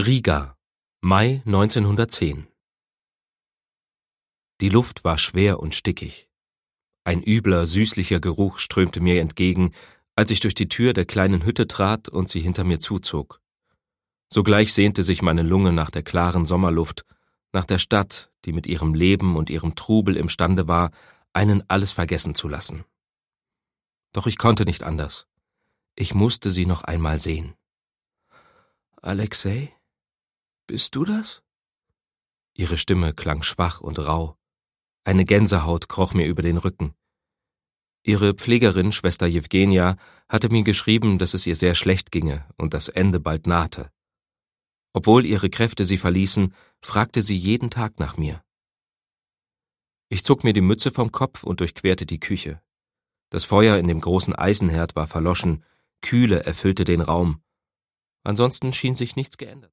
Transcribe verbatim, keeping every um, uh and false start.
Riga, Mai neunzehnhundertzehn. Die Luft war schwer und stickig. Ein übler, süßlicher Geruch strömte mir entgegen, als ich durch die Tür der kleinen Hütte trat und sie hinter mir zuzog. Sogleich sehnte sich meine Lunge nach der klaren Sommerluft, nach der Stadt, die mit ihrem Leben und ihrem Trubel imstande war, einen alles vergessen zu lassen. Doch ich konnte nicht anders. Ich musste sie noch einmal sehen. »Alexei, bist du das?« Ihre Stimme klang schwach und rau. Eine Gänsehaut kroch mir über den Rücken. Ihre Pflegerin, Schwester Jewgenia, hatte mir geschrieben, dass es ihr sehr schlecht ginge und das Ende bald nahte. Obwohl ihre Kräfte sie verließen, fragte sie jeden Tag nach mir. Ich zog mir die Mütze vom Kopf und durchquerte die Küche. Das Feuer in dem großen Eisenherd war verloschen, Kühle erfüllte den Raum. Ansonsten schien sich nichts geändert.